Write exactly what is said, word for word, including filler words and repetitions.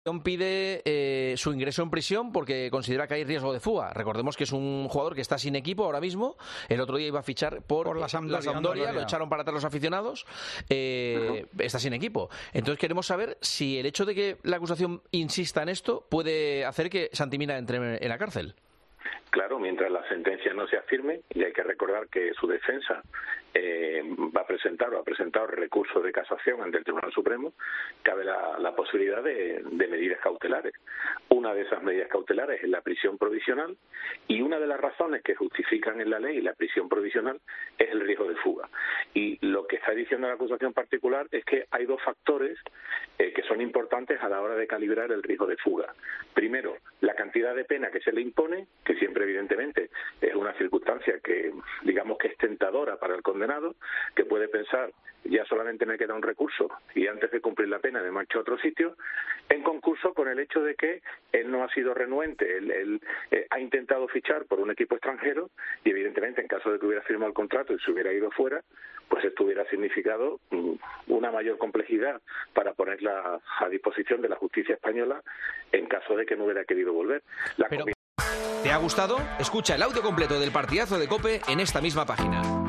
pide eh, su ingreso en prisión porque considera que hay riesgo de fuga. Recordemos que es un jugador que está sin equipo ahora mismo. El otro día iba a fichar por, por la Sampdoria, la Sampdoria, lo echaron para atrás los aficionados. Eh, uh-huh. Está sin equipo. Entonces queremos saber si el hecho de que la acusación insista en esto puede hacer que Santi Mina entre en la cárcel. Claro, mientras la sentencia no sea firme, y hay que recordar que su defensa eh, va a presentar o ha presentado recurso de casación ante el Tribunal Supremo, cabe la, la posibilidad de, de medidas cautelares. Una de esas medidas cautelares es la prisión provisional, y una de las razones que justifican en la ley la prisión provisional es el riesgo de fuga. Y lo que está diciendo la acusación particular es que hay dos factores eh, que son importantes a la hora de calibrar el riesgo de fuga. Primero, la cantidad de pena que se le impone, que siempre evidentemente es una circunstancia que digamos que es tentadora para el condenado, que puede pensar ya solamente me queda un recurso y antes de cumplir la pena me marcho a otro sitio, en concurso con el hecho de que él no ha sido renuente, él, él eh, ha intentado fichar por un equipo extranjero y evidentemente en caso de que hubiera firmado el contrato y se hubiera ido fuera, pues esto hubiera significado una mayor complejidad para ponerla a disposición de la justicia española en caso de que no hubiera querido volver. La Pero, ¿te ha gustado? Escucha el audio completo del partidazo de COPE en esta misma página.